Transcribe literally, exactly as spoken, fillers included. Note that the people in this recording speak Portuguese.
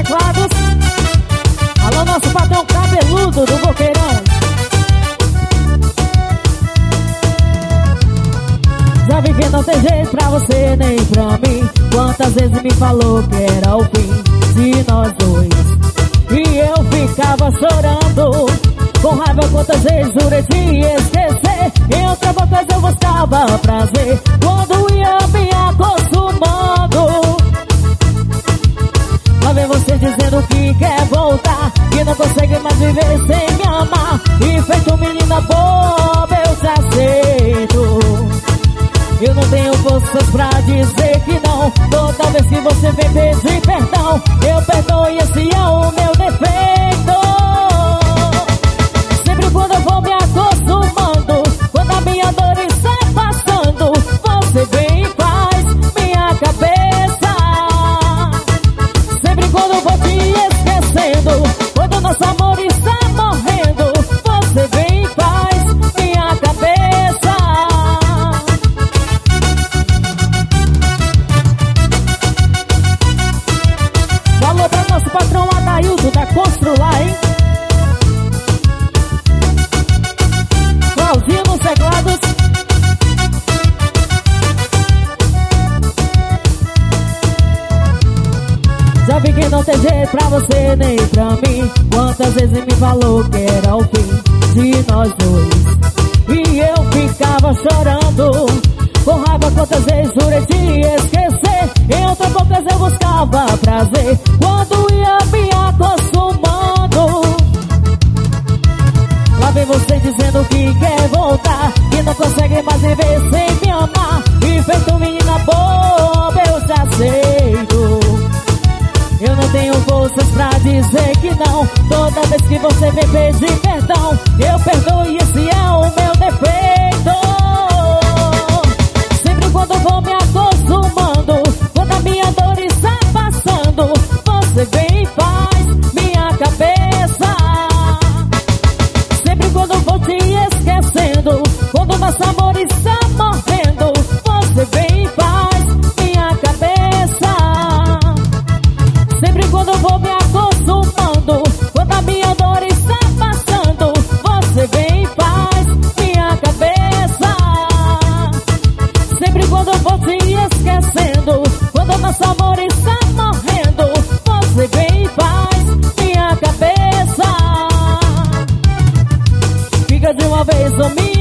teclados. Alô, nosso patrão cabeludo do Boqueirão. Já vi que não tem jeito pra você nem pra mim. Quantas vezes me falou que era o fim de nós dois e eu ficava chorando, com raiva quantas vezes jurei te esquecer. Em outra boca eu buscava prazer quando ia me acostumando. Lá vem você dizendo que quer voltar, que não consegue mais viver sem me amar. E feito menina boba eu te aceito. Eu não tenho forças pra dizer que não. Toda vez que você vem pedir perdão, eu perdoo e esse é o meu defeito. Sempre quando eu vou me acostumando, quando a minha dor está passando, você vem e faz minha cabeça. Sempre quando eu vou te esquecendo, quando nosso amor está morrendo, você vem e faz minha cabeça. Falou pra nosso patrão Adaildo da Constrular, hein? Claudinho nos teclados. Já vi que não tem jeito pra você nem pra mim. Quantas vezes me falou que era o fim de nós dois e eu ficava chorando, com raiva quantas vezes jurei te esquecer. Em outras bocas eu buscava prazer quando ia me acostumando. Lá vem você dizendo que quer voltar, que não consegue mais viver sem me amar. E feito menina boba eu te aceito. Eu não tenho forças pra dizer que não. Toda vez que você vem pedir perdão, eu perdoo e esse é o meu defeito. Sempre quando eu vou me acostumando, quando a minha dor está passando, você vem e faz minha cabeça. Sempre quando eu vou te esquecendo, quando nosso amor está morrendo, você vem e faz minha cabeça. Sempre quando eu vou me acostumando, quando a minha dor está passando, você vem e faz minha cabeça. Sempre quando eu vou te esquecendo, quando nosso amor está morrendo, você vem e faz minha cabeça. Fica de uma vez comigo.